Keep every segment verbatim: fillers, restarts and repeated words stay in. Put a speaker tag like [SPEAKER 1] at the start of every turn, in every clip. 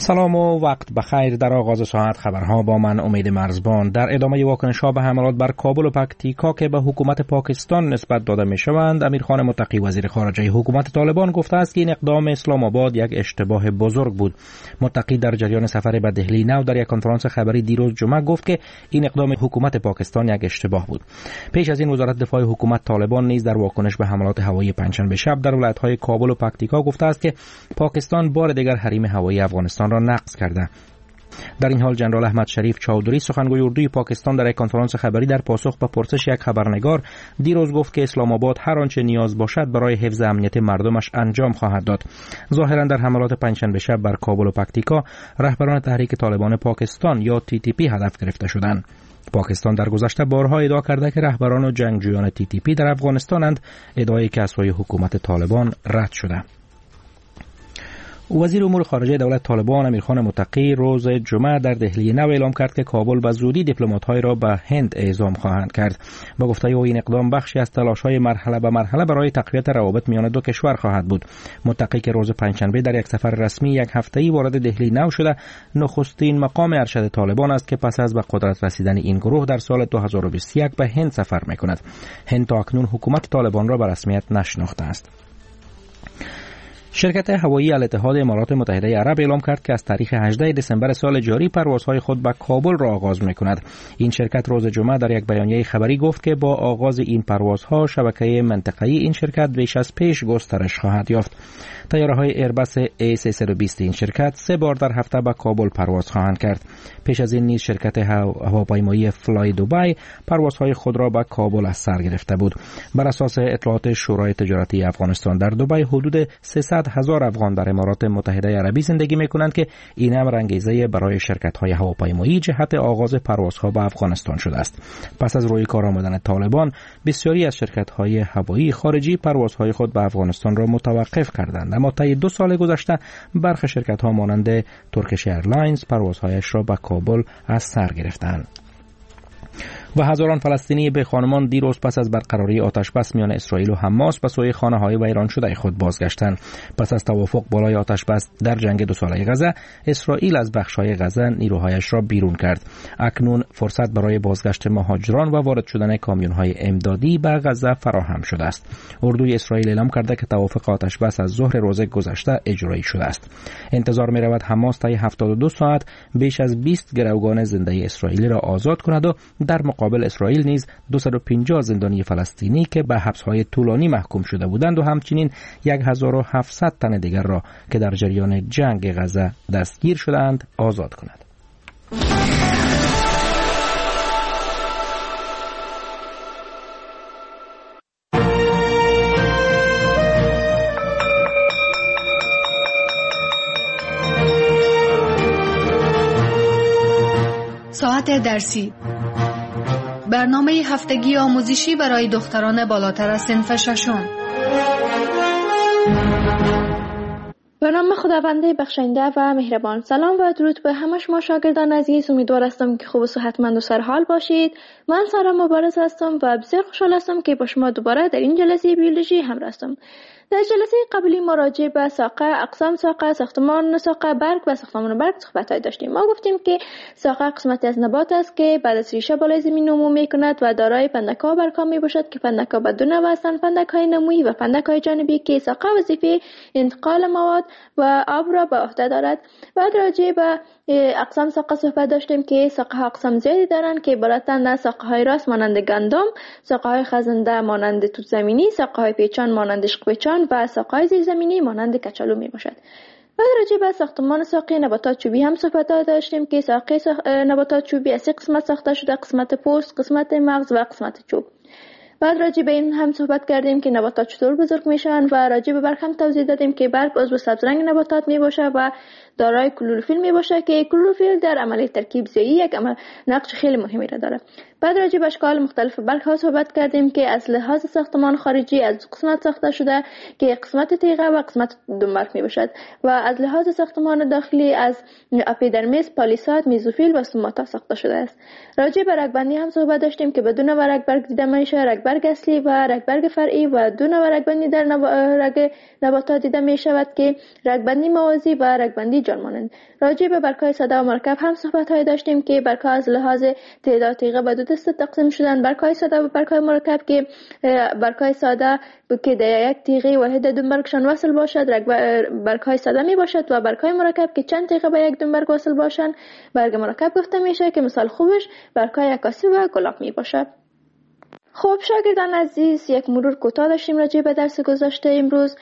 [SPEAKER 1] سلام و وقت بخیر. در آغاز ساعت خبرها با من امید مرزبان. در ادامه واکنش‌ها به حملات بر کابل و پکتیکا که به حکومت پاکستان نسبت داده می‌شوند، امیرخان متقی وزیر خارجه حکومت طالبان گفته است که این اقدام اسلام آباد یک اشتباه بزرگ بود. متقی در جریان سفر به دهلی نو در یک کنفرانس خبری دیروز جمعه گفت که این اقدام حکومت پاکستان یک اشتباه بود. پیش از این وزارت دفاع حکومت طالبان نیز در واکنش به حملات هوایی پنجشنبه شب در ولایت‌های کابل و پکتیکا گفته است که پاکستان بار دیگر حریم هوایی افغانستان را نقض کرده. در این حال جنرال احمد شریف چودری سخنگوی اردوی پاکستان در یک کنفرانس خبری در پاسخ به پرسش یک خبرنگار دیروز گفت که اسلام آباد هر آنچه نیاز باشد برای حفظ امنیت مردمش انجام خواهد داد. ظاهرا در حملات پنجشنبه شب بر کابل و پکتیکا رهبران تحریک طالبان پاکستان یا تی تی پی هدف گرفته شدند. پاکستان در گذشته بارها ادعا کرده که رهبران و جنگجویان تی تی پی در افغانستانند، ادعایی که از سوی حکومت طالبان رد شده. وزیر امور خارجه دولت طالبان امیرخان متقی روز جمعه در دهلی نو اعلام کرد که کابل به زودی دیپلمات‌های را به هند اعزام خواهند کرد. با گفته او این اقدام بخشی از تلاش‌های مرحله به مرحله برای تقویت روابط میان دو کشور خواهد بود. متقی که روز پنجشنبه در یک سفر رسمی یک هفته‌ای وارد دهلی نو شده، نخستین مقام ارشد طالبان است که پس از به قدرت رسیدن این گروه در سال دو هزار و بیست و یک به هند سفر می‌کند. هند تا اکنون حکومت طالبان را به رسمیت نشناخته است. شرکت هوایی الاتحاد امارات متحده عرب اعلام کرد که از تاریخ هجدهم دسامبر سال جاری پروازهای خود به کابل را آغاز می‌کند. این شرکت روز جمعه در یک بیانیه خبری گفت که با آغاز این پروازها شبکه منطقه‌ای این شرکت بیش از پیش گسترش خواهد یافت. طیاره‌های ایرباس ای سیصد و بیست این شرکت سه بار در هفته به کابل پرواز خواهند کرد. پیش از این نیز شرکت هواپیمایی فلای دبی پروازهای خود را به کابل از سر گرفته بود. بر اساس اطلاعات شورای تجارتی افغانستان در دبی حدود سیصد هزار افغان در امارات متحده عربی زندگی می‌کنند که این امر انگیزه برای شرکت‌های هواپیمایی جهت آغاز پروازها به افغانستان شده است. پس از روی کار آمدن طالبان، بسیاری از شرکت‌های هوایی خارجی پروازهای خود به افغانستان را متوقف کردند، اما طی دو سال گذشته برخی شرکت‌ها مانند ترکیش ایرلاینز پروازهایش را به کابل از سر گرفتند. و هزاران فلسطینی به خانمان دیروز پس از برقراری آتشبس میان اسرائیل و حماس به سوی خانه‌های ویران شده خود بازگشتند. پس از توافق بالای آتشبس در جنگ دو ساله غزه، اسرائیل از بخش‌های غزه نیروهایش را بیرون کرد. اکنون فرصت برای بازگشت مهاجران و وارد شدن کامیون‌های امدادی به غزه فراهم شده است. اردوی اسرائیل اعلام کرده که توافق آتشبس از ظهر روز گذشته اجرایی شده است. انتظار می‌رود حماس طی هفتاد و دو ساعت بیش از بیست گروگان زنده اسرائیلی را آزاد کند و در مقابل اسرائیل نیز دویست و پنجاه زندانی فلسطینی که به حبس‌های طولانی محکوم شده بودند و همچنین هزار و هفتصد تن دیگر را که در جریان جنگ غزه دستگیر شدند آزاد کند.
[SPEAKER 2] ساعت درسی، برنامه هفتگی آموزشی برای دختران بالاتر از صنف ششم.
[SPEAKER 3] به نام خداوند بخشنده و مهربان. سلام و درود به همه شما شاگردان عزیز. امیدوار هستم که خوب و صحتمند و سرحال باشید. من سارا مبارز هستم و بسیار خوشحال هستم که با شما دوباره در این جلسه بیولوژی همراه هستم. در جلسه قبلی ما راجع به ساقه، اقسام ساقه، ساختمان ساقه برگ و ساختمان برگ صحبت‌های داشتیم. ما گفتیم که ساقه قسمتی از نبات است که بعد از ریشه بالای زمین نمو می‌کند و دارای پندک‌ها و برگ‌ها میباشد که پندک‌ها به دو نوع هستند: پندک‌های نمویی و پندک‌های جانبی که ساقه وظیفه انتقال مواد و آب را به عهده دارد. بعد راجع به اقسام ساقه صحبت داشتیم که ساقه ها اقسام زیادی دارند که عبارتند از ساقه های راست مانند گندم، ساقه های خزنده مانند توت زمینی، ساقه های پیچان مانند عشق پیچان و ساقه های زیرزمینی مانند کچالو می باشد. بعد راجع به ساختمان ساقه نباتات چوبی هم صحبت داشتیم که ساقه ساخ... نباتات چوبی از سه قسمت ساخته شده: قسمت پوست، قسمت مغز و قسمت چوب. بعد راجع به این هم صحبت کردیم که نباتات چطور بزرگ میشن و راجع به برگ هم توضیح دادیم که برگ عضو سبز رنگ نباتات می باشه و دارای کلروفیل می باشه که کلروفیل در عملیه ترکیب ضیایی یک عمل نقش خیلی مهمی را داره. بعد راجع به اشکال مختلف برگ ها صحبت کردیم که از لحاظ ساختمان خارجی از قسمت ساخته شده که قسمت تیغه و قسمت دنبرگ می باشد و از لحاظ ساختمان داخلی از اپیدرمیس، پالیساد، میزوفیل و سوماتا ساخته شده است. راجع به رگبندی هم صحبت داشتیم که بدون و رگبرگ دیده میشه، رگبرگ اصلی و رگبرگ فرعی و دو نوع رگبندی در نب... رگ نباتات دیده می شود که رگبندی موازی و رگبندی جانمانند. راجع به برگ‌های ساده و مرکب هم صحبت های داشتیم که برگ‌ها از لحاظ تعداد تیغه به دو دسته تقسیم شدن، برگ‌های ساده و برگ‌های مرکب که برگ‌های ساده که در یک تیغه واحد دنبرگشان وصل باشد برگ‌های ساده می باشد و برگ‌های مرکب که چند تیغه به یک دنبرگ وصل باشند برگ مرکب گفته میشه که مثال خوبش برگ‌های عکاسی و گلاب می باشد. خب شاگردان عزیز، یک مرور کوتاه داشتیم راجع به درس گذشته امروز.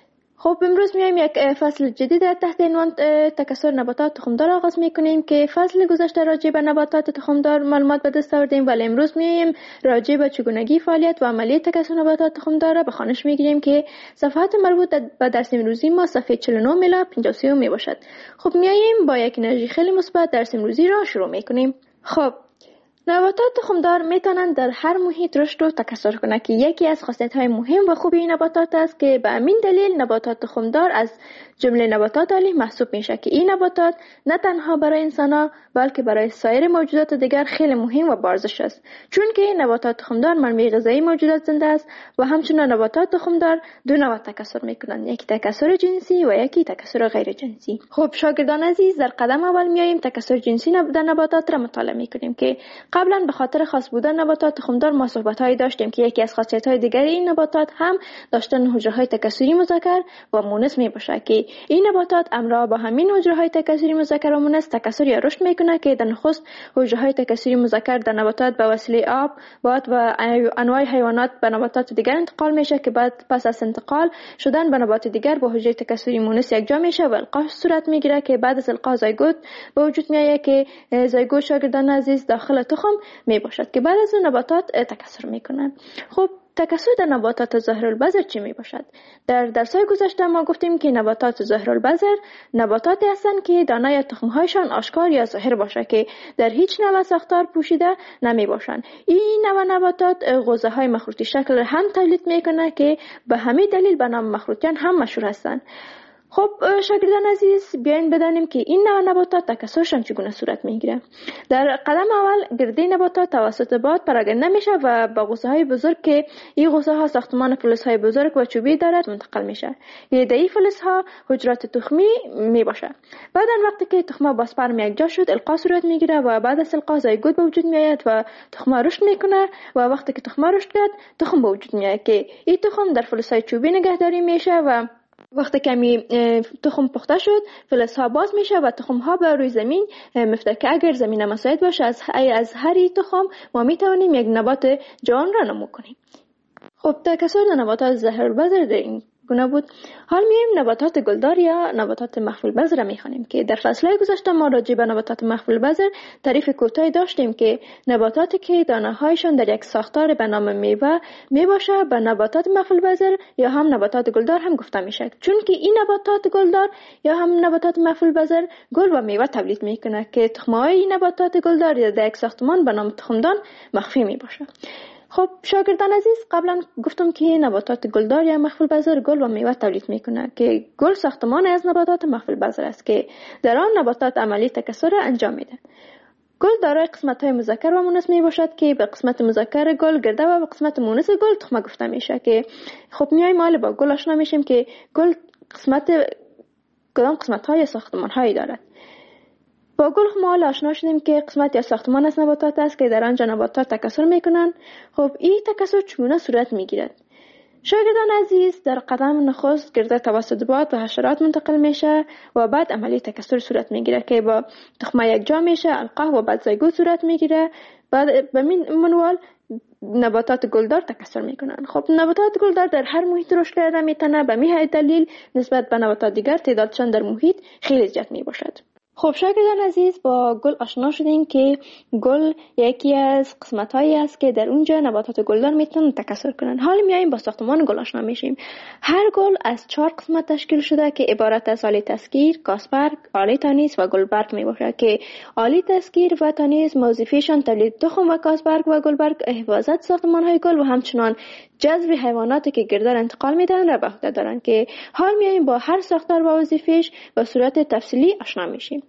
[SPEAKER 3] خب امروز میایم یک فصل جدید در تحت عنوان تکثر نباتات تخمدار آغاز میکنیم که فصل گذشته راجع به نباتات تخمدار معلومات به دست آوردیم، ولی امروز میایم راجع به چگونگی فعالیت و عملی تکثر نباتات تخمدار را به خوانش میگیریم که صفحات مربوط به درس امروزی ما صفحه چهل و نه الی پنجاه و سه می باشد. خب میایم با یک انرژی خیلی مثبت درس امروزی را شروع میکنیم. خب نباتات تخمدار میتونند در هر محیط رشد و تکثر کنند که یکی از خاصیت‌های مهم و خوبی این نباتات است که به همین دلیل نباتات تخمدار از جمله نباتات عالی محسوب میشه که این نباتات نه تنها برای انسان‌ها بلکه برای سایر موجودات دیگر خیلی مهم و بارزش است، چون که نباتات تخمدار منبع غذایی موجودات زنده است و همچنین نباتات تخمدار دو نوع تکثر میکنند، یکی تکثر جنسی و یکی تکثر غیر جنسی. خب شاگردان عزیز، در قدم اول میایم تکثر جنسی در نباتات را مطالعه میکنیم که قبلا به خاطر خاص بودن نباتات تخمدار ما صحبت‌هایی داشتیم که یکی از خاصیت‌های دیگر این نباتات هم داشتن حجره‌های تکثری مذکر و مؤنث میباشد که این نباتات همراه با همین حجره‌های تکثری مذکر و مؤنث تکثر یا رشد میکنه که در نخست حجره‌های تکثری مذکر در نباتات به وسیله آب، باد و انواع حیوانات به نباتات دیگر انتقال میشه که بعد پس از انتقال شدن به نبات دیگر با حجره تکثری مؤنث یکجا میشه و القاح صورت میگیره که بعد از القاح زایگوت به وجود میاد که زایگوت شاگردان عزیز داخل تخم می باشد که بعد از نباتات تکثر میکنند. خب تکثر در نباتات ظاهرالبذر چی می باشد؟ در درس‌های گذشته ما گفتیم که نباتات ظاهرالبذر نباتاتی هستند که دانه یا تخم‌هایشان آشکار یا ظاهر باشه که در هیچ نوع ساختار پوشیده نمی باشند. این نوع نباتات غوزه‌های مخروطی شکل هم تولید میکنه که به همین دلیل به نام مخروطیان هم مشهور هستند. خب شاگردان عزیز، بیاین بدانیم که این نوع نباتات تکثرشان چگونه صورت میگیره. در قدم اول گرده نباتات توسط باد پراگنده میشه و با غوزه های بزرگ که این غوزه ها ساختمان فلز های بزرگ و چوبی دارد منتقل میشه. گرده ای فلز ها حجرات تخمی می باشه. بعد وقتی که تخم با اسپرم یکجا شد القاح صورت میگیره و بعد از القاح زایگوت به وجود میاد و تخم رشد میکنه و وقتی که تخم رشد کرد تخم به وجود میاد که این تخم در فلز های چوبی نگهداری میشه و وقتی کمی تخم پخته شد فلز ها باز میشه و تخم ها به روی زمین میفته که اگر زمین مساعد باشه از از هر تخم ما میتونیم یک نبات جوان را نمو کنیم. خب تکثر نباتات ظاهرالبذر در این گونه بود. حال میایم نباتات گلدار یا نباتات مخفی البذر را میخوانیم که در فصلهای گذشته ما راجع به نباتات مخفی البذر تعریف کوتاهی داشتیم که نباتاتی که دانه هایشان در یک ساختار به نام میوه میباشه به نباتات مخفی البذر یا هم نباتات گلدار هم گفته میشه، چون که این نباتات گلدار یا هم نباتات مخفی البذر گل و میوه تولید میکنه که تخم‌های این نباتات گلدار در یک ساختمان به نام تخمدان مخفی میباشه. خب شاگردان عزیز، قبلا گفتم که نباتات گلدار یا مخفی البذر گل و میوه تولید میکنه که گل ساختمان از نباتات مخفی البذر است که در آن نباتات عملی تکثر انجام میده. گل دارای قسمت‌های مذکر و مؤنث میباشد که به قسمت مذکر گل گرده و به قسمت مؤنث گل تخمه گفته میشه که خب میایم مال با گل آشنا میشیم که گل قسمت کدام قسمت‌های ساختمان‌هایی دارد. با گل ما آشنا شدیم که قسمت یا ساختمان از نباتات است که در آنجا نباتات تکثر میکنند. خب این تکثر چگونه صورت میگیرد؟ شاگردان عزیز، در قدم نخست گرده توسط باد و حشرات منتقل میشه و بعد عملی تکثر صورت میگیره که با تخمه یکجا میشه، القاح و بعد زایگوت صورت میگیره. بعد به این منوال نباتات گلدار تکثر میکنن. خب نباتات گلدار در هر محیط رشد کرده میتونه، به همین دلیل نسبت به نباتات دیگر تعدادشان در محیط خیلی زیاد میباشد. خب شاگردان عزیز، با گل آشنا شدیم که گل یکی از قسمت‌هایی است که در اونجا نباتات گلدار میتونن تکثر کنن. حالا میایم با ساختمان گل آشنا میشیم. هر گل از چهار قسمت تشکیل شده که عبارت از آله تسکیر، کاسبرگ، آله تانیس و گلبرگ میباشه که آله تسکیر و تانیس وظیفه‌شان تولید تخم و کاسبرگ و گلبرگ حفاظت ساختمان‌های گل و همچنان جذب حیواناتی که گردار انتقال میدن را به عهده دارن که حال میایم با هر ساختار و وظیفه‌اش به صورت تفصیلی آشنا میشیم.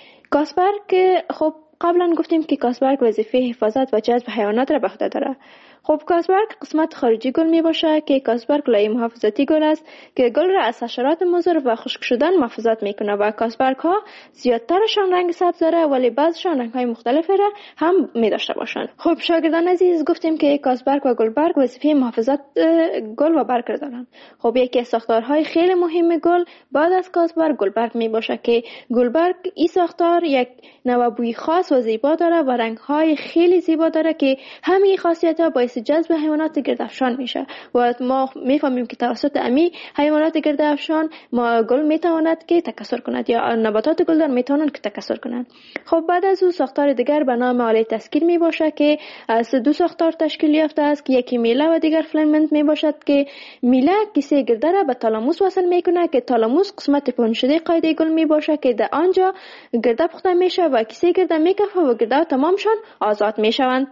[SPEAKER 3] کاسبرگ، خب قبلا گفتیم که کاسبرگ وظیفه حفاظت و جذب حیوانات را به عهده داره. خب کاسبرگ قسمت خارجی گل می باشه که کاسبرگ لایه محافظتی گل است که گل را از حشرات مضر و خشک شدن محافظت میکنه و کاسبرگ ها زیادترشان رنگ سبز داره ولی بعضشان رنگ های مختلفی را هم می داشته باشند. خب شاگردان عزیز، گفتیم که کاسبرگ و گلبرگ وظیفه محافظت گل و برگ را دارند. خب یکی از ساختارهای خیلی مهم گل بعد از کاسبرگ گلبرگ می باشه که گلبرگ این ساختار یک نوع بوی خاص و زیبا داره و رنگ های خیلی زیبا داره که همین خاصیت ها باعث جذب حیوانات گردافشان میشه و ما میفهمیم که توسط امی حیوانات گردافشان ما گل میتواند که تکثر کند یا نباتات گلدار میتوانند که تکثر کنند. خب بعد از او ساختار دیگر به نام آله تسکیر می باشه که از دو ساختار تشکیل یافته است که یکی میله و دیگر فیلامنت می باشد که میله کیسه گرده را به تالاموس وصل میکنه که تالاموس قسمت پنجشده قاعده گل می باشه که در آنجا گرده پخته میشه و کیسه گرده میکفه و گرده تمامشان آزاد میشوند.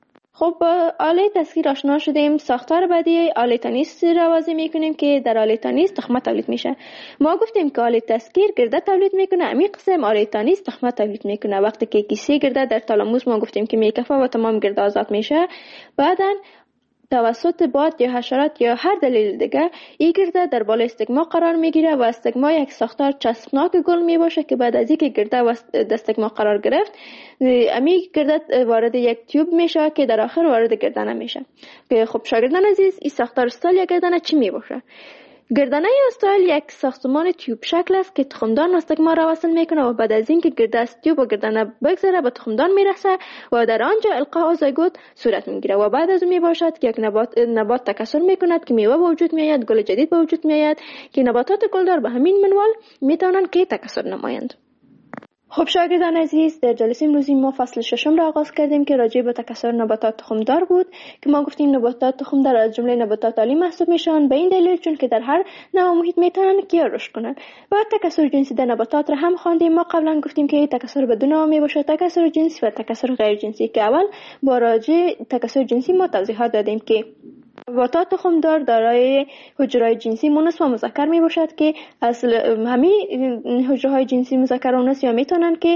[SPEAKER 3] خب با آله تسکیر آشنا شدیم. ساختار بعدی آله تانیس را واضح میکنیم که در آله تانیس تخمه تولید میشه. ما گفتیم که آله تسکیر گرده تولید میکنه، امی قسم آله تانیس تخمه تولید میکنه. وقتی که کیسه گرده در تالاموس ما گفتیم که میکفه و تمام گرده آزاد میشه، بعدن توسط باد یا حشرات یا هر دلیل دیگه این گرده در بالای استگما قرار میگیره و استگما یک ساختار چسبناک گل می باشه که بعد از اینکه گرده و استگما قرار گرفت، امی گرده وارد یک تیوب میشه که در آخر وارد گردنه میشه. که خب شاگردان عزیز، این ساختار استایل یا گردنه چی می باشه؟ گردنه استایل یک ساختمان تیوب شکل است که تخمدان استگما را وصل میکنه و بعد از اینکه گرده از تیوب و گردنه بگذره به تخمدان میرسه و در آنجا القاء زایگوت صورت میگیره و بعد از اون میباشد که یک نبات نبات تکثر میکند که میوه به وجود میآید، گل جدید به وجود میآید که نباتات گلدار به همین منوال میتونن که تکثر نمایند. خب شاگردان عزیز، در جلسه امروزی ما فصل ششم را آغاز کردیم که راجع به تکثر نباتات تخمدار بود که ما گفتیم نباتات تخمدار از جمله نباتات عالی محسوب میشن به این دلیل چون که در هر نوع محیط میتونن که رشد کنن. و تکثر جنسی در نباتات را هم خواندیم. ما قبلا گفتیم که تکثر به دو نوع میباشه، تکثر جنسی و تکثر غیر جنسی، که اول با راجع تکثر جنسی ما توضیحات دادیم که نباتات تخمدار دارای حجره‌های جنسی مونس و مذکر می باشد که اصل همین حجره‌های جنسی مذکر و مونس یا میتونن که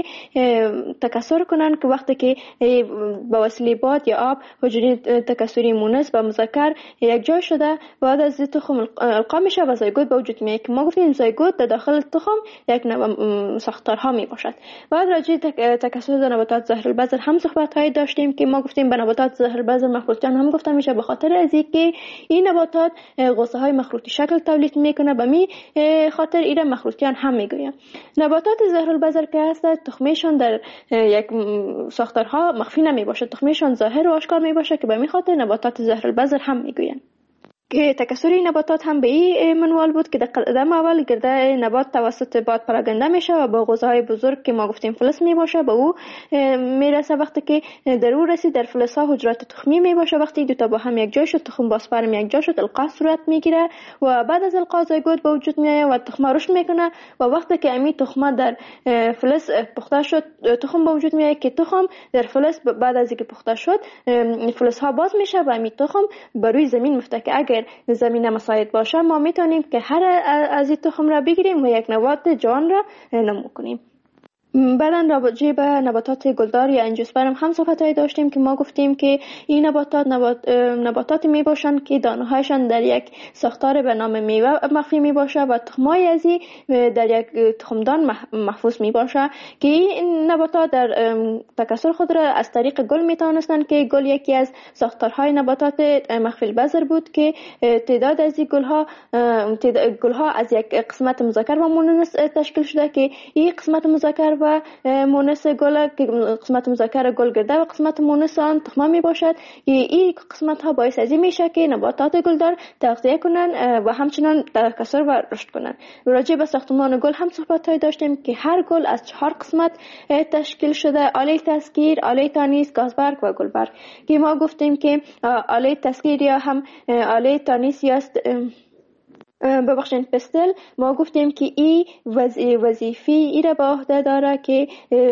[SPEAKER 3] تکثر کنن که وقتی که با وسیله باد یا آب حجره تکثری مونس و مذکر یک جا شده بعد از تخم القا میشه و زایگوت به وجود میاد که ما گفتیم زایگوت در داخل تخم یک نوع ساختارها می باشد. بعد راجع تکثر در نباتات ظاهر البذر هم صحبت‌های داشتیم که ما گفتیم به نباتات ظاهر البذر مخروطیان هم گفته میشه به خاطر از که این نباتات غصه های مخروطی شکل تولید میکنه، به می خاطر ایره مخروطیان هم میگویم. نباتات ظاهر البذر که هست تخمشان در یک ساختارها مخفی نمی باشه، تخمشان ظاهر و آشکار می باشه که به می خاطر نباتات ظاهر البذر هم میگویم. که تکثر این نباتات هم به این منوال بود که در قدم اول گرده نبات توسط باد پراگنده میشه و با غوزه های بزرگ که ما گفتیم فلس می باشه به او میرسه. وقتی که در او رسید در فلس ها حجرات تخمی می باشه، وقتی دو تا با هم یک جا شد تخم با سپرم یک جا شد القا صورت میگیره و بعد از القا زایگوت به وجود میاد و تخم رشد میکنه و وقتی که امی تخم در فلس پخته شد تخم به وجود میاد که تخم در فلس بعد از اینکه پخته شد فلس ها باز میشه و امی تخم بر روی زمین میفته که اگر زمین مساعد باشه ما میتونیم که هر از این تخم را بگیریم و یک نبات جوان را نمو کنیم. بعدن راجع به نباتات گلدار یا انجیوسپرم هم صحبت‌های داشتیم که ما گفتیم که این نباتات نبات نباتاتی می باشند که دانه‌هایشان در یک ساختار به نام میوه مخفی می باشه و تخمای از این در یک تخمدان محفوظ می باشه که این نباتات در تکثر خود را از طریق گل می توانستند که گل یکی از ساختارهای نباتات مخفی البذر بود که تعداد از این گل‌ها گل‌ها از یک قسمت مذکر و مؤنث تشکیل شده که این قسمت مذکر و و مونس گل که قسمت مذکر گل گرده و قسمت مونس آن تخمه می باشد. این قسمت ها باعث از این میشه که نباتات گلدار تغذیه کنن و همچنان تکثر و رشد کنن. راجع به ساختمان گل هم صحبت های داشتیم که هر گل از چهار قسمت تشکیل شده: آله تسکیر، آله تانیس، گازبرگ و گلبرگ. که ما گفتیم که آله تسکیر یا هم آله تانیس یا ببخشید پستل، ما گفتیم که این وظیفه ای را به عهده داره که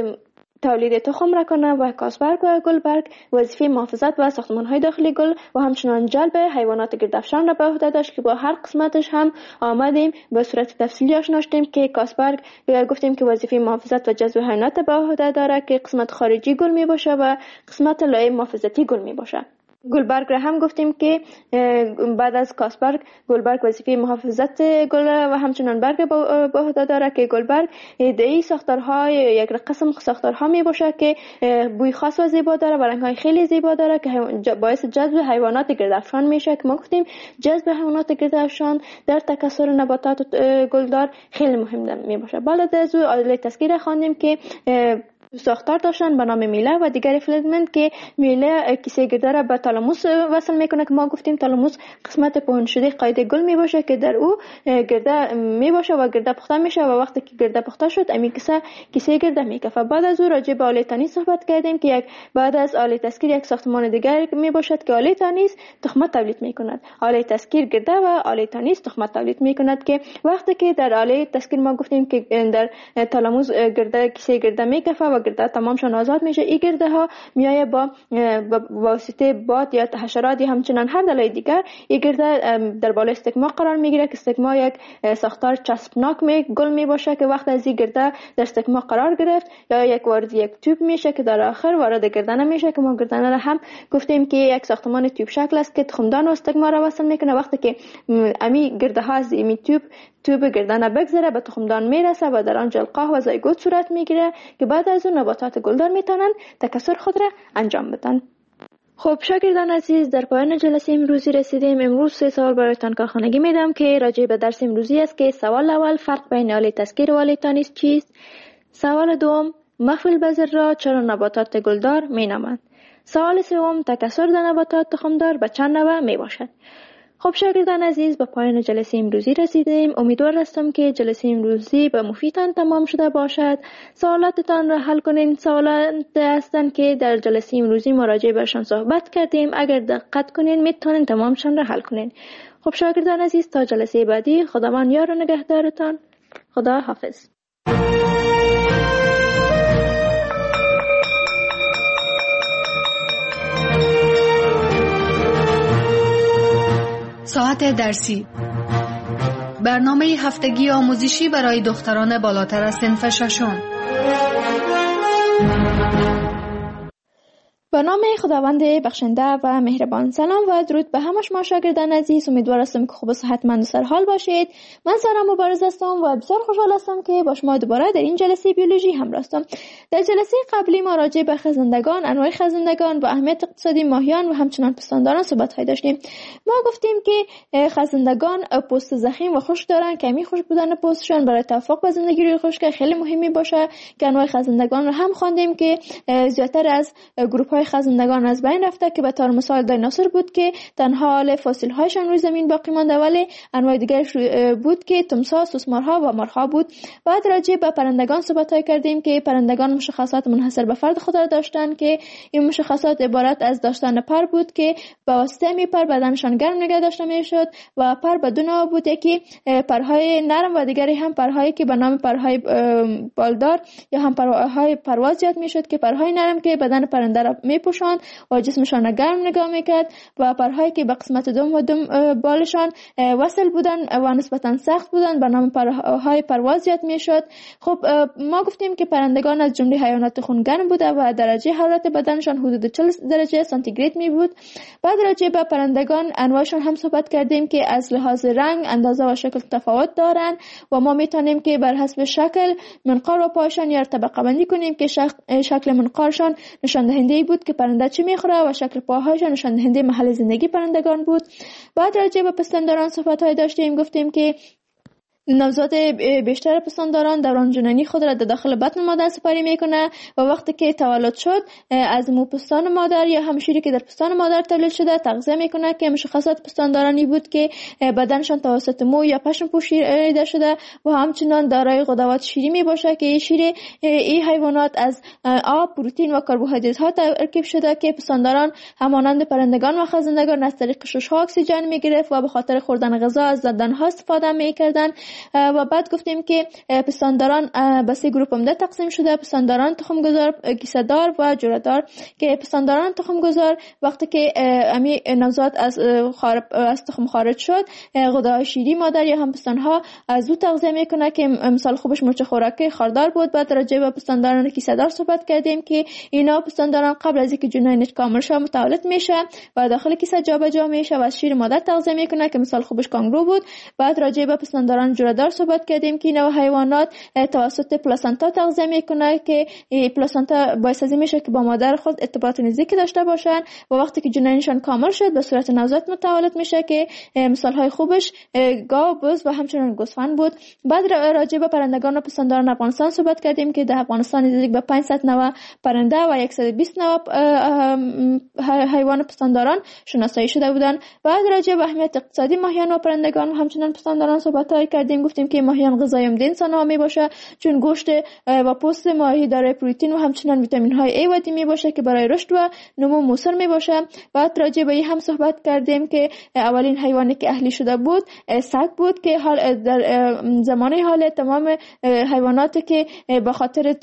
[SPEAKER 3] تولید تخم را کنه و گازبرگ و گلبرگ وظیفه محافظت و ساختمان های داخلی گل و همچنان جلب حیوانات گردافشان را به عهده داشت که با هر قسمتش هم آمدیم به صورت تفصیلی آشنا شدیم. که گازبرگ گفتیم که وظیفه محافظت و جذب حیوانات به عهده داره که قسمت خارجی گل می باشه و قسمت لایه محافظتی گل می باشه. گلبرگ را هم گفتیم که بعد از گازبرگ گلبرگ وظیفه محافظت گل و همچنان برگ به عهده داره که گلبرگ ایده‌ای ساختارهای یک قسم ساختارها می باشه که بوی خاص و زیبا داره و رنگ‌های خیلی زیبا داره که باعث جذب حیوانات گردافشان میشه. که ما گفتیم جذب حیوانات گردافشان در تکثر نباتات گلدار خیلی مهم می باشه. بعد از او آله تسکیر خواندیم که ساختار داشتن به نام میله و دیگر فیلمنت که میله کیسه گرده را به تالاموس وصل میکنه. که ما گفتیم تالاموس قسمت پهن شده قاعده گل می باشه که در او گرده می باشه و گرده پخته میشه و وقتی که گرده پخته شد امی کیسه کیسه گرده میکفه. بعد از او راجع به آله تانیس صحبت کردیم که یک بعد از آله تسکیر یک ساختمان دیگر می باشد که آله تانیس تخمه تولید میکند. آله تسکیر گرده و آله تانیس تخمه تولید میکند. که وقتی که در آله تسکیر ما گفتیم که در تالاموس گرده کیسه گرده میکفه و گرده تمامشان آزاد میشه، این گرده ها میایه با واسطه باد یا حشرات یا همچنان هر دلایل دیگر این گرده در بالای استکما قرار میگیره که استکما یک ساختار چسبناک می گل می باشه که وقت از این گرده در استکما قرار گرفت یا یک وارد یک توب میشه که در آخر وارد گردنه میشه. که ما گردنه را هم گفتیم که یک ساختمان توب شکل است که تخمدان و استکما را وصل میکنه. وقتی که امی گرده ها از این توب توب گردنه بگذره به تخمدان میرسه و در آنجا القاح و زایگوت صورت میگیره که بعد از اون نباتات گلدار میتونن تکثر خود را انجام بدن. خب شاگردان عزیز، در پایان جلسه امروزی رسیدیم. امروز سه سوال برایتان کارخانگی میدم که راجع به درس امروزی است. که سوال اول، فرق بین آله تسکیر و آله تانیس چیست؟ سوال دوم، محو البذر را چرا نباتات گلدار مینامند؟ سوال سوم، تکثر در نباتات تخمدار به چند نوع می باشد؟ خب شاگردان عزیز، به پایان جلسه امروزی رسیدیم. امیدوار هستم که جلسه امروزی به مفیدتان تمام شده باشد. سوالاتتان را حل کنین. سوالات هستند که در جلسه امروزی مراجعه بهشان صحبت کردیم. اگر دقت کنین میتونین تمامشان را حل کنین. خب شاگردان عزیز، تا جلسه بعدی خداوند یار و نگهدارتان. خدا حافظ.
[SPEAKER 2] ساعت درسی، برنامه هفتگی آموزشی برای دختران بالاتر از صنف ششم.
[SPEAKER 3] به نام خداوند بخشنده و مهربان. سلام و درود به همه شما شاگردان عزیز. امیدوار هستم که خوب و صحتمند و سرحال باشید. من سارا مبارز هستم و بسیار خوشحال هستم که با شما دوباره در این جلسه بیولوژی همراه هستم. در جلسه قبلی ما راجع به خزندگان، انواع خزندگان و اهمیت اقتصادی ماهیان و همچنان پستانداران صحبت داشتیم. ما گفتیم که خزندگان پوست ضخیم و خشک دارن که همین خشک بودن پوستشان برای توافق با زندگی روی خشک خیلی مهمی باشه. که انواع خزندگان رو هم خواندیم که زیاتر از گروه خزندگان از بین رفته که به طور مثال دایناسور بود که تنها حال فسیل هایشان روی زمین باقی مانده، ولی انواع دیگرش بود که تمساح، سوسمارها و مارها بود. بعد راجع به پرندگان صحبت کردیم که پرندگان مشخصات منحصر به فرد خود را داشتند که این مشخصات عبارت از داشتن پر بود که به واسطه می پر بدنشان گرم نگه داشته میشد و پر به دو نوع بود، یکی پرهای نرم و دیگری هم پرهایی که به نام پرهای بالدار یا هم پرهای پرواز یاد میشد که پرهای نرم که بدن پرنده را میپوشاند و جسمشان گرم نگاه میکرد و پرهایی که به قسمت دم و دم بالشان وصل بودن و نسبتا سخت بودن به نام پرهای پرواز یاد میشد. خب ما گفتیم که پرندگان از جمله حیوانات خونگرم بوده و درجه حرارت بدنشان حدود چهل درجه سانتیگراد می بود. بعد راجع به پرندگان انواعشان هم صحبت کردیم که از لحاظ رنگ، اندازه و شکل تفاوت دارند و ما میتونیم که بر حسب شکل منقار و پایشان یا طبقه بندی کنیم که شکل منقارشان نشان دهنده بود که پرنده چی میخوره و شکل پاهایشان نشان دهنده محل زندگی پرندگان بود. بعد راجع به پستانداران صحبت های داشتیم. گفتیم که نوزاد بیشتر پستانداران دوران جنینی خود را در داخل بطن مادر سپری میکنه و وقتی که تولد شد از مو پستان مادر یا هم شیری که در پستان مادر تولید شده تغذیه میکنه که مشخصات پستاندارانی بود که بدنشان توسط مو یا پشم پوشیده شده و همچنان دارای غدوات شیری می باشه که شیر این حیوانات از آب، پروتئین و کربوهیدرات ها ترکیب شده که پستانداران همانند پرندگان و خزندگان از طریق شش ها اکسیژن میگرفت و به خاطر خوردن غذا از دندان ها استفاده میکردن. و بعد گفتیم که پستانداران به سه گروه عمده تقسیم شده: پستانداران تخمگذار، کیسه‌دار و جره‌دار. که پستانداران تخمگذار وقتی که امی نوزاد از خارج از تخم خارج شد غده‌های شیری مادر یا هم پستانها از او تغذیه میکنه که مثال خوبش مرچ خوراکی خاردار بود. بعد راجع به پستانداران کیسه‌دار صحبت کردیم که اینا پستانداران قبل از اینکه جنینش کامل شه متولد میشه و داخل کیسه جابجا میشه و از شیر مادر تغذیه میکنه که مثال خوبش کانگرو بود. بعد راجع به پستانداران جره‌دار صحبت کردیم که اینا حیوانات توسط پلاسنتا تغذیه میکنه که پلاسنتا باعث از میشه که با مادر خود ارتباط نزدیک داشته باشن و وقتی که جنینشان کامل شد به صورت نوزاد متولد میشه که مثال های خوبش گاو، بز و همچنین گوسفند بود. بعد راجع به پرندگان و پستانداران افغانستان صحبت کردیم که در افغانستان نزدیک به پانصد نوع پرنده و صد و بیست نوع حیوان پستانداران شناسایی شده بودند. بعد راجع به اهمیت اقتصادی ماهیان و پرندگان و همچنین پستانداران صحبت های کردیم. گفتیم که ماهیان غذای عمده انسان ها می باشه چون گوشت و پوست ماهی دارای پروتئین و همچنین ویتامین های ای و دی می باشه که برای رشد و نمو موثر می باشه. بعد راجع به این هم صحبت کردیم که اولین حیوانی که اهلی شده بود سگ بود که حال در زمانه حال تمام حیواناتی که به خاطر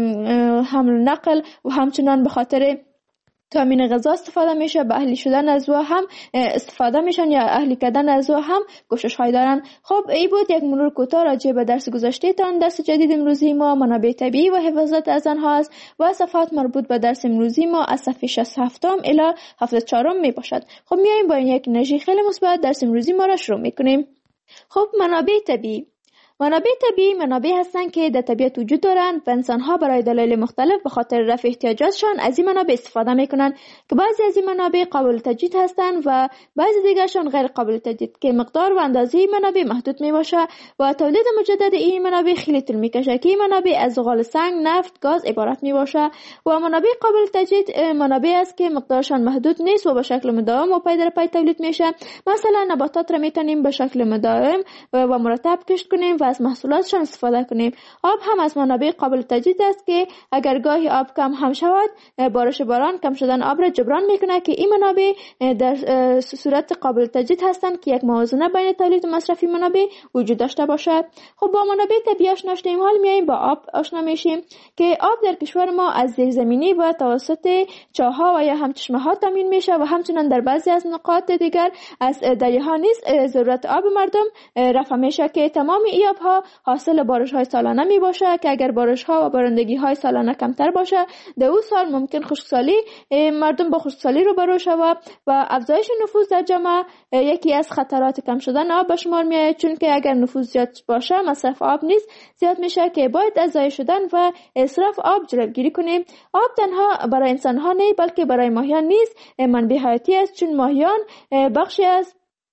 [SPEAKER 3] حمل و نقل و همچنین به خاطر تامین غذا استفاده میشه به اهلی شدن از او هم استفاده میشن یا اهلی کردن از او هم کوشش های دارن. خب این بود یک مرور کوتاه راجع به درس گذشته تان. درس جدید امروزی ما منابع طبیعی و حفاظت از آنها است و صفحات مربوط به درس امروزی ما از صفحه شصت و هفت الی هفتاد و چهار می باشد. خب میایم با یک انرژی خیلی مثبت درس امروزی ما را شروع میکنیم. خب منابع طبیعی منابع طبیعی منابع هستند که در طبیعت وجود دارند و انسان‌ها برای دلایل مختلف به خاطر رفع احتیاجاتشان از این منابع استفاده می‌کنند که بعضی از این منابع قابل تجدید هستند و بعضی دیگرشان غیر قابل تجدید که مقدار و اندازه این منابع محدود میباشه و تولید مجدد این منابع خیلی طول میکشه که این منابع از زغال سنگ، نفت، گاز عبارت میباشه و منابع قابل تجدید منابع است که مقدارشان محدود نیست و به شکل مداوم و پای در پای تولید میشه. مثلا نباتات را میتونیم به شکل مداوم و مرتب کشت کنیم و از محصولاتشان استفاده کنیم. آب هم از منابع قابل تجدید است که اگر گاهی آب کم هم شود بارش باران کم شدن آب را جبران میکنه که این منابع در صورت قابل تجدید هستند که یک موازنه بین تولید و مصرفی منابع وجود داشته باشد. خب با منابع طبیعی آشنا شدیم، حال میایم با آب آشنا میشیم که آب در کشور ما از زیرزمینی و توسط چاه‌ها و یا هم چشمه‌ها تامین میشه و همچنین در بعضی از نقاط دیگر از دریاها نیز ضرورت آب مردم رفع میشه که تمام این آبها حاصل بارش‌های سالانه می باشه که اگر بارش‌ها و بارندگی‌های سالانه کمتر باشه در اون سال ممکن خشکسالی مردم با خشکسالی روبرو شود و افزایش نفوذ در جامعه یکی از خطرات کم شدن آب به شمار میاد، چون که اگر نفوذ زیاد باشه مصرف آب نیز زیاد میشه که باید از ضایع شدن و اسراف آب جلوگیری کنیم. آب تنها برای انسان‌ها نه بلکه برای ماهیان نیز منبع حیاتی است، چون ماهیان بخشی از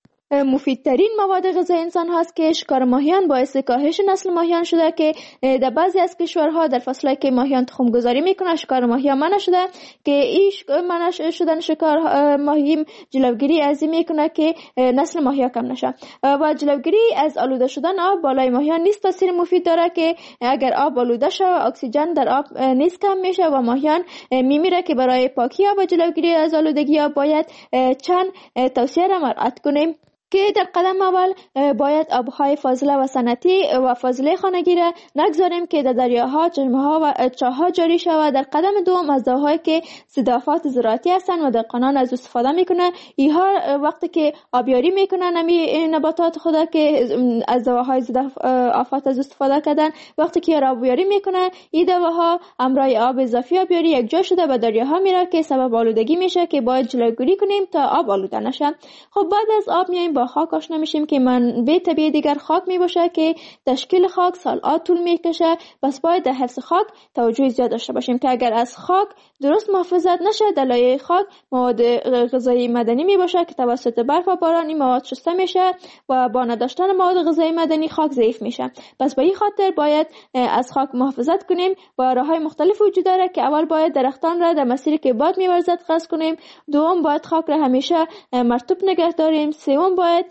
[SPEAKER 3] مفیدترین مواد غذایی انسان هاست که شکار ماهیان باعث کاهش نسل ماهیان شده که در بعضی از کشورها در فصلی که ماهیان تخم گذاری میکنه شکار ماهیان منع شده که این منع شدن شکار ماهی جلوگیری از این میکنه که نسل ماهیان کم نشه و جلوگیری از آلوده شدن آب بالای ماهیان نیز تاثیر مفید داره که اگر آب آلوده شه اکسیژن در آب نیز کم میشه و ماهیان میمیره که برای پاکی آب و جلوگیری از آلودگی آب باید چند توصیه را مراعات کنیم که در قدم اول باید آبهای فاضله و صنعتی و فاضله خانگی را نگذاریم که در دریاها، چشمه‌ها و چاه‌ها جاری شود. در قدم دوم از داهایی که صدافات زراعتی هستند و دهقانان از استفاده میکنن، اینها وقتی که آبیاری میکنن امی نباتات خود که از دواهای ضد آفات از استفاده کردن، وقتی که آبیاری میکنن این دواها امرای آب اضافی آبیاری یک جا شده به دریاها میره که سبب آلودگی میشه که باید جلوگیری کنیم تا آب آلوده نشه. خب بعد از آب میایم با با خاک آشنا میشیم که منبع طبیعی دیگر خاک می باشه که تشکیل خاک سال‌ها طول میکشه. پس باید در حفظ خاک توجه زیاد داشته باشیم که اگر از خاک درست محافظت نشه، در لایه خاک مواد غذایی معدنی می باشه که توسط برف و باران این مواد شسته میشه و با نداشتن مواد غذایی معدنی خاک ضعیف میشه. پس به این خاطر باید از خاک محافظت کنیم و راههای مختلف وجود داره که اول باید درختان را در مسیری که باد می‌ورزد قطع کنیم، دوم باید خاک را همیشه مرطوب نگه داریم، سوم باید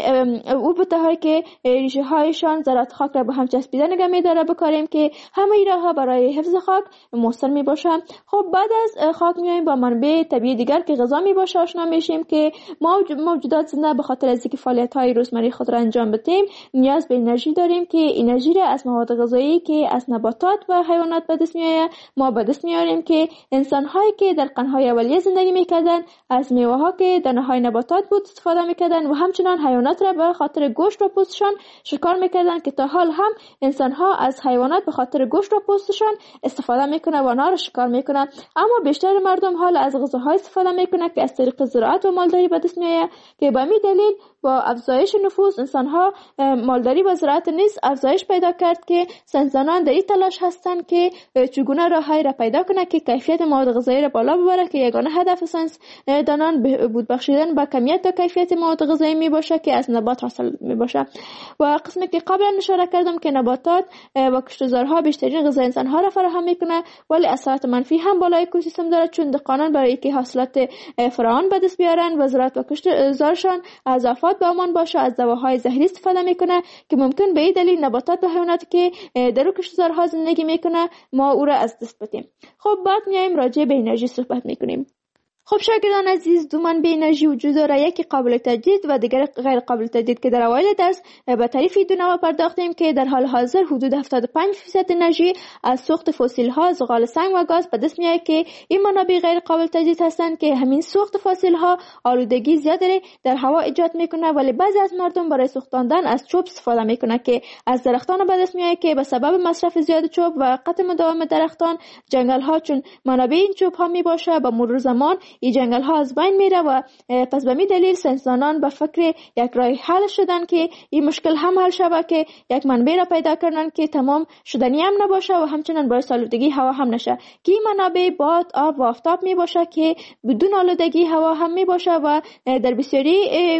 [SPEAKER 3] او بوته‌هایی که ریشه هایشان ذرات خاک را به هم چسبیده نگه می‌داره بکاریم که همه این راه‌ها برای حفظ خاک مؤثر می‌باشه. خب بعد از خاک میایم با منبع طبیعی دیگر که غذا می‌باشه آشنا میشیم که ما موجودات زنده به خاطر از اینکه فعالیت‌های روزمره خود را انجام بدیم نیاز به انرژی داریم که انرژی را از مواد غذایی که از نباتات و حیوانات به دست میآید ما به دست میاریم که انسان‌هایی که در قرن‌های اولیه زندگی می‌کردند از میوه‌ها که دانه‌های نباتات بود استفاده می‌کردند و همچنان حیوانات را به خاطر گوشت و پوستشان شکار می‌کردند که تا حال هم انسان‌ها از حیوانات به خاطر گوشت و پوستشان استفاده می‌کنند و آنها را شکار می‌کنند. اما بیشتر مردم حال از غذاهای استفاده می‌کنند که از طریق زراعت و مالداری به دست می‌آید که به همین دلیل با افزایش نفوس انسان‌ها مالداری و زراعت نیز افزایش پیدا کرد که ساینسدانان در این تلاش هستند که چگونه راه‌هایی را پیدا کنند که کیفیت مواد غذایی را بالا ببره که یگانه هدف ساینسدانان بود بخشیدن به کمیت و کیفیت مواد غذایی می باشه که از نبات حاصل می باشه. و قسمی که قبلا اشاره کردم که نباتات و کشتزارها بیشترین غذای انسان‌ها را فراهم میکنه ولی اثرات منفی هم بالای اکوسیستم داره چون دهقانان برای اینکه حاصلات فراوان به دست بیارن و زراعت و کشتزارشان از آفات به امان باشه از دواهای زهری استفاده میکنه که ممکن به این دلیل نباتات و حیواناتی که در کشتزارها زندگی میکنه ما او را از دست بدیم. خب بعد میایم راجع به انرژی صحبت میکنیم. خب شاگردان عزیز، دو منبع انرژی وجود داره، یکی قابل تجدید و دیگر غیر قابل تجدید که در اوایل درس به تعریف دو نوع پرداختیم که در حال حاضر حدود هفتاد و پنج درصد انرژی از سوخت فسیل ها، زغال سنگ و گاز به دست میاد که این منابع غیر قابل تجدید هستند که همین سوخت فسیل ها آلودگی زیادی در هوا ایجاد میکنه ولی بعضی از مردم برای سوختاندن از چوب استفاده میکنه که از درختان به دست میاد که به سبب مصرف زیاد چوب و قطع مداوم درختان جنگل ها چون منابع این چوب ها می باشه به مرور زمان این جنگل ها از بین میره و پس به می دلیل ساینسدانان به فکر یک راه حل شدن که این مشکل هم حل شود که یک منبع را پیدا کردن که تمام شدنی هم نباشه و همچنین باعث آلودگی هوا هم نشه که این منابع باد، آب و آفتاب می باشه که بدون آلودگی هوا هم می باشه و در بسیاری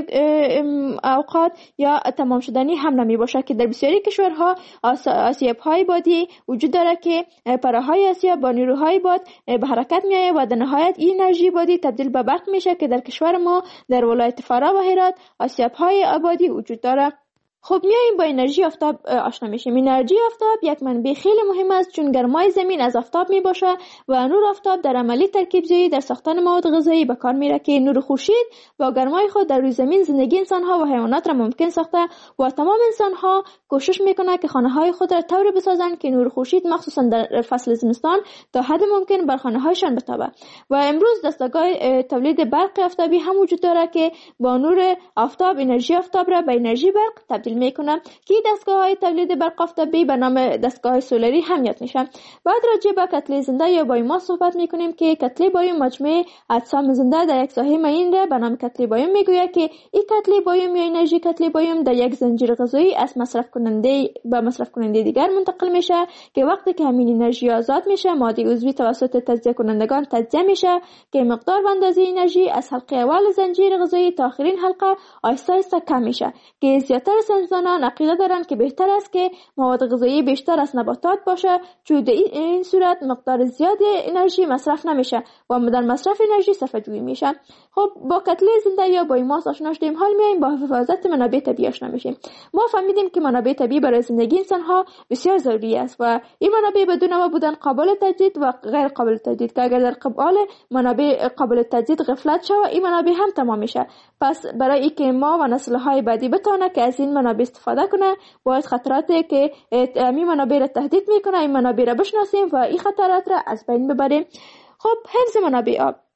[SPEAKER 3] اوقات یا تمام شدنی هم نمی باشه که در بسیاری کشورها آسیاب های بادی وجود داره که پرههای آسیاب با نیروهای باد به حرکت می آید و در نهایت این انرژی بادی تبدیل به برق میشه که در کشور ما در ولایت فرا و هرات آسیاب های آبادی وجود داره. خب میایم با انرژی آفتاب آشنا میشیم. انرژی آفتاب یک منبع خیلی مهم است چون گرمای زمین از آفتاب می باشه و نور آفتاب در عملی ترکیب زایی در ساختن مواد غذایی به کار میره که نور خورشید با گرمای خود در روی زمین زندگی انسان ها و حیوانات را ممکن ساخته و تمام انسان ها کوشش میکنه که خانه های خود را طوری بسازند که نور خورشید مخصوصا در فصل زمستان تا حد ممکن بر خانه هایشان بتابه. و امروز دستگاه تولید برق آفتابی هم وجود داره که با نور آفتاب انرژی آفتاب را به انرژی برق تبدیل میکنه که دستگاه‌های تولید برق آفتابی به نام دستگاه سولری هم یاد میشه. بعد راجع به کتله زنده یا بایوماس صحبت میکنیم که کتله بایوم مجموعه اجسام زنده در یک ساحه معین را به نام کتله بایوم میگوید که این کتله بایوم یا انرژی کتله بایوم در یک زنجیر غذایی از مصرف کننده به مصرف کننده دیگر منتقل میشه که وقتی که همین انرژی آزاد میشه ماده عضوی توسط تجزیه کنندگان تجزیه میشه که مقدار و اندازه انرژی از حلقه اول زنجیر غذایی تا آخرین حلقه آهسته آهسته کم میشه که زیاتر ساینسدانان عقیده دارند که بهتر است که مواد غذایی بیشتر از نباتات باشه چون در این صورت مقدار زیاد انرژی مصرف نمیشه و در مصرف انرژی صرفه جویی میشه. خب با کتله زنده یا بایوماس آشنا شدیم، حال میایم با حفاظت منابع طبیعی آشنا میشیم. ما فهمیدیم که منابع طبیعی برای زندگی انسان ها بسیار ضروری است و این منابع بدون ما بودن قابل تجدید و غیر قابل تجدید که اگر در قبال منابع قابل تجدید غفلت شود این منابع هم تمام میشه. پس برای اینکه ما و نسل های بعدی بتونه که از این منابع استفاده کنه باید خطراتی که این منابع را تهدید میکنه این منابع را بشناسیم و این خطرات را از بین ببریم. خب حفظ منابع آب.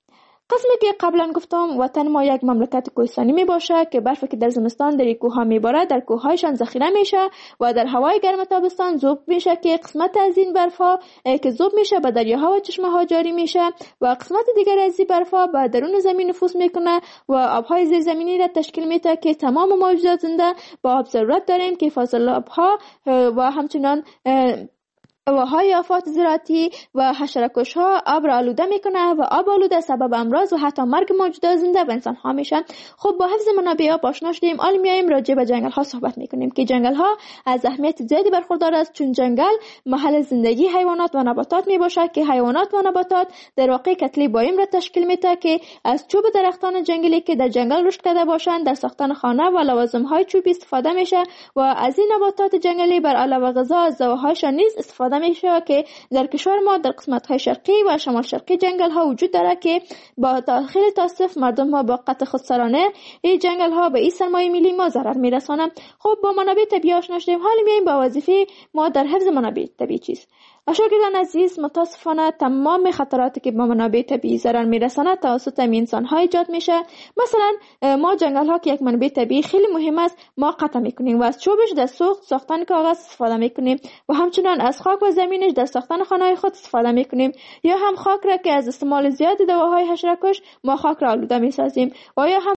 [SPEAKER 3] قسمی که قبلا گفتم وطن ما یک مملکت کوهستانی می باشه که برفی که در زمستان در کوه می باره در کوه هایشان ذخیره میشه و در هوای گرم تابستان ذوب میشه که قسمت از این برف ها که ذوب میشه به دریاها و چشمه ها جاری میشه و قسمت دیگر از این برف ها به درون زمین نفوذ میکنه و آبهای زیرزمینی را تشکیل میده که تمام موجودات زنده با آب ضرورت داریم که فاضل آبها و همچنان هواهای آفات زراعتی و حشره‌کش ها آب را آلوده میکنه و آب آلوده سبب امراض و حتی مرگ موجودات زنده و انسان ها میشه. خب با حفظ منابع آب آشنا شدیم، حالا میایم راجع به جنگل ها صحبت میکنیم که جنگل ها از اهمیت زیادی برخوردار است، چون جنگل محل زندگی حیوانات و نباتات میباشه که حیوانات و نباتات در واقع کتله بایم را تشکیل میده که از چوب درختان جنگلی که در جنگل رشد کرده باشند در ساختن خانه و لوازم های چوبی استفاده میشه و از این نباتات جنگلی بر علاوه غذا از زوهایشان نیز استفاده میشه که در کشور ما در قسمت های شرقی و شمال شرقی جنگل ها وجود داره که با خیلی تاسف مردم ها با قطع خودسرانه این جنگل ها به این سرمایه ملی ما ضرر میرسانند. خب با منابع طبیعی آشنا شدیم، حالا میایم با وظیفه ما در حفظ منابع طبیعی چیست. شاگردان عزیز، متاسفانه تمام خطراتی که با منابع طبیعی ضرر میرسانه توسط انسان ها ایجاد میشه. مثلا ما جنگل ها که یک منبع طبیعی خیلی مهم است ما قطع میکنیم و از چوبش در سوخت ساختن کاغذ استفاده میکنیم و همچنان از خاک و زمینش در ساختن خانه خود استفاده میکنیم، یا هم خاک را که از استعمال زیاد دواهای حشره‌کش ما خاک را آلوده میسازیم، و یا هم